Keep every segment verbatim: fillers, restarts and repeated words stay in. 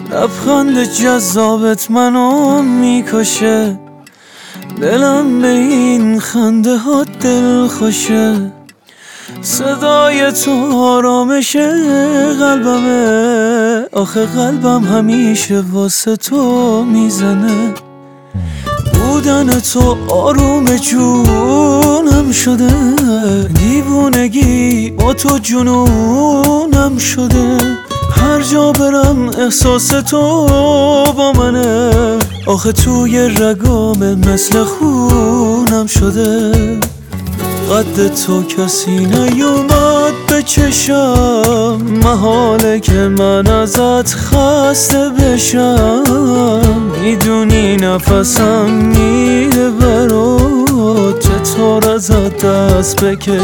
لبخند جذابت منو میکشه، دلم به این خنده ها دل خوشه. صدای تو آرامش قلبمه، آخه قلبم همیشه واسه تو میزنه. بودن تو آروم جونم شده، دیوونگی با تو جنونم شده. هر جا برم احساس تو با منه، آخه توی رگام مثل خونم شده. قد تو کسی نیومد به چشم، محاله که من ازت خسته بشم. میدونی نفسم میره برات، چطور ازت دست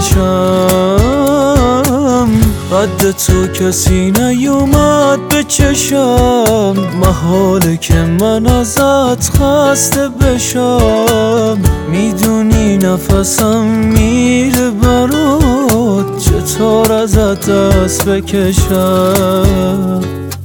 بکشم. قد تو کسی نیومد به چشم، محاله که من ازت خسته بشم. میدونی نفسم میره برات، چطور ازت دست بکشم.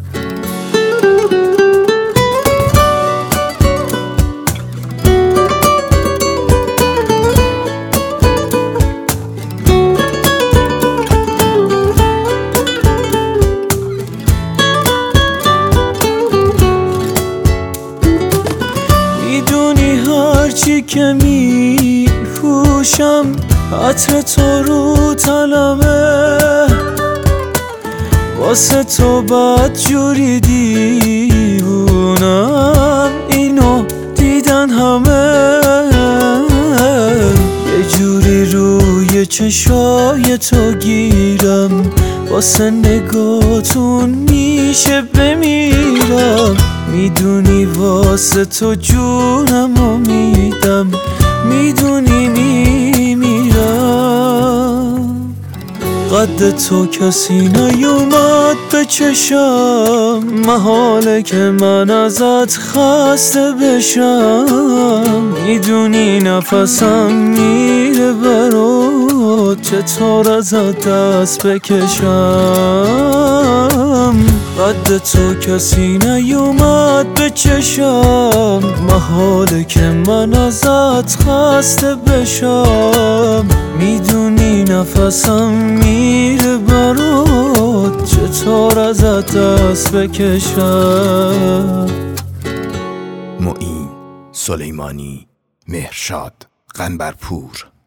میدونی هرچی که میپوشم عطر تو رو تنمه، واسه تو بدجوری دیوونم، اینو دیدن همه. یه جوری روی چشای تو گیرم، واسه نگاتون میشه بمیرم. میدونی واسه تو جونمو میدم، میدونی میمیرم. قد تو کسی نیومد به چشم، محاله که من ازت خسته بشم. میدونی نفسم میره برات، چطور ازت دست بکشم. قد تو کسی نیومد به چشم، محاله که من ازت خسته بشم. میدونی نفسم میره برات، چطور ازت دست بکشم. معین سلیمانی، مهرشاد قنبرپور.